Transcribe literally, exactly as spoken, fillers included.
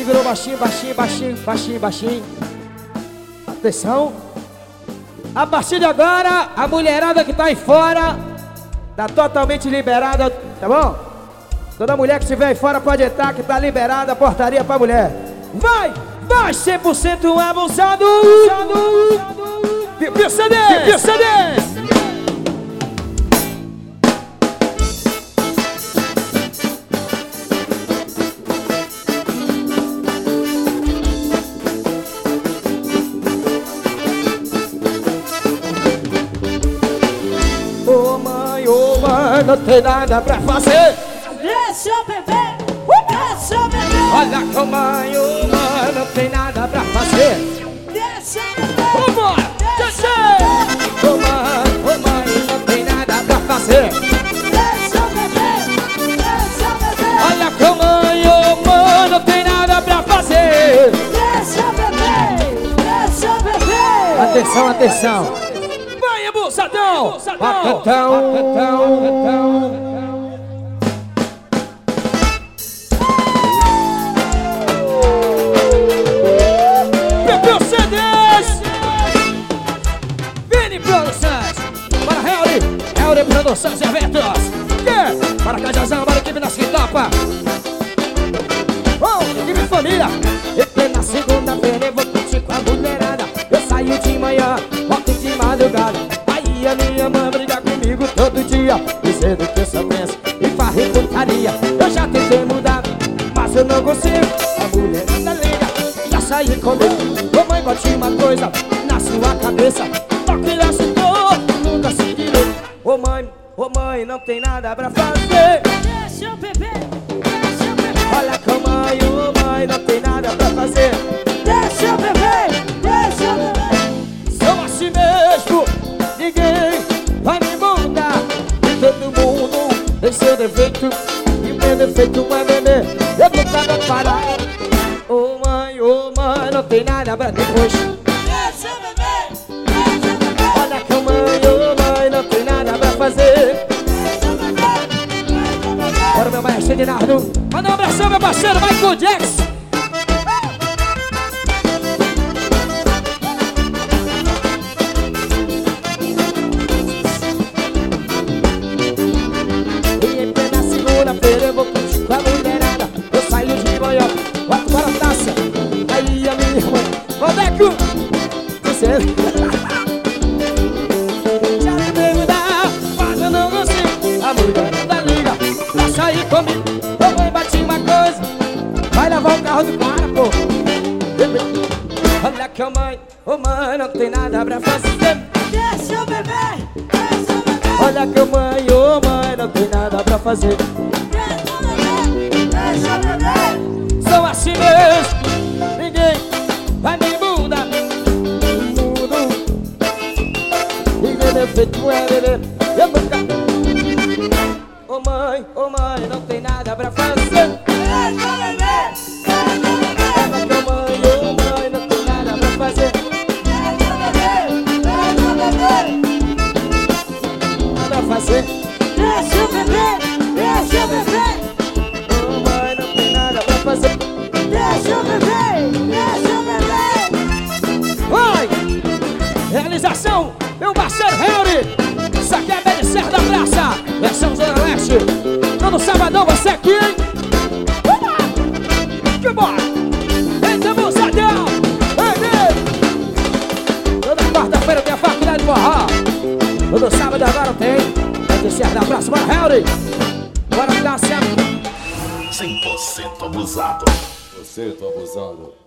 segurou baixinho, baixinho, baixinho, baixinho, baixinho. Atenção. A partir de agora, a mulherada que tá aí fora tá totalmente liberada, tá bom? Toda mulher que estiver aí fora pode entrar, que tá liberada, portaria pra mulher. Vai, vai, cem por cento abusado. Piu C D, Piu C D. Ô mãe, ô mãe, não tem nada pra fazer. Deixa eu beber, deixa eu beber. Olha com mãe, ô mãe, não tem nada pra fazer. Deixa eu beber. Vambora, deixa. Ô mãe, ô mãe, não tem nada pra fazer. Deixa eu beber, deixa eu beber. Olha com mãe, ô mãe, não tem nada pra fazer. Deixa eu beber, deixa eu beber. Atenção, atenção. Vai, abusadão, bacantão, bacantão. Piu C Ds. Vini Produções. Para Harry, Harry Produções e Eventos. Yeah. Para Cajazão, para a equipe da Topa. Oh, equipe família. E plena segunda-feira eu vou curtir com a mulherada. Eu saio de manhã, volto de madrugada. Aí a minha mãe briga comigo todo dia, dizendo que eu só penso em farra e putaria. Eu já tentei mudar, mas eu não consigo. A mulherada liga, já saí comigo. Ô mãe, bote uma coisa na sua cabeça. Só que ele assustou, nunca se virou. Ô mãe, ô mãe, não tem nada pra fazer. Deixa eu beber, deixa eu beber. Olha com mãe, ô mãe, não tem nada pra fazer. Deixa eu beber, deixa eu beber. Sou assim mesmo, ninguém vai me mudar. E todo mundo tem seu defeito, e o meu defeito é beber. Eu nunca vou parar. Ô mãe, ô mãe, não tem nada pra depois. Deixa eu beber, deixa eu beber. Olha com mãe, ô mãe, não tem nada pra fazer. Deixa eu beber, deixa eu beber. Bora meu maestro Edinardo. Manda um abração meu parceiro Michael Jackson. E em plena segunda-feira eu vou curtir com a mulherada. Eu saio de manhã, boto para a taça. Aí a minha irmã, onde é que o... Você... Já tentei mudar, mas eu não consigo. A mulherada liga, pra sair comigo. Eu vou bater uma coisa, vai lavar o carro do cara, pô. Olha que a mãe, ô mãe, não tem nada pra fazer. Deixa eu beber, deixa eu beber. Olha que a mãe, ô mãe, não tem nada pra fazer. Deixa eu beber, deixa eu beber. Sou assim mesmo, ninguém vai me mudar. Mudo, e meu defeito é beber. Eu nunca... Ô mãe, ô mãe, não tem nada pra fazer. Deixa eu beber, deixa eu beber. Olha que a mãe, ô mãe, não tem nada pra fazer. Deixa eu beber, deixa eu beber. Nada pra fazer. Deixa eu beber, deixa eu beber. Ô mãe, não tem nada pra fazer. Deixa eu beber, deixa eu beber. Vai! Realização, meu parceiro Harry. Isso aqui é bem de Serra da Praça, versão Zona Leste. Todo sabadão você aqui, hein? Vamos! Que bora! Eita, moçadão! Ei, ei! Toda quarta-feira tem a faculdade de forró. Todo sábado agora tem. Bem de Serra da Praça, bora, Harry! Bora dar sempre. cem por cento abusado. Você, tô abusando.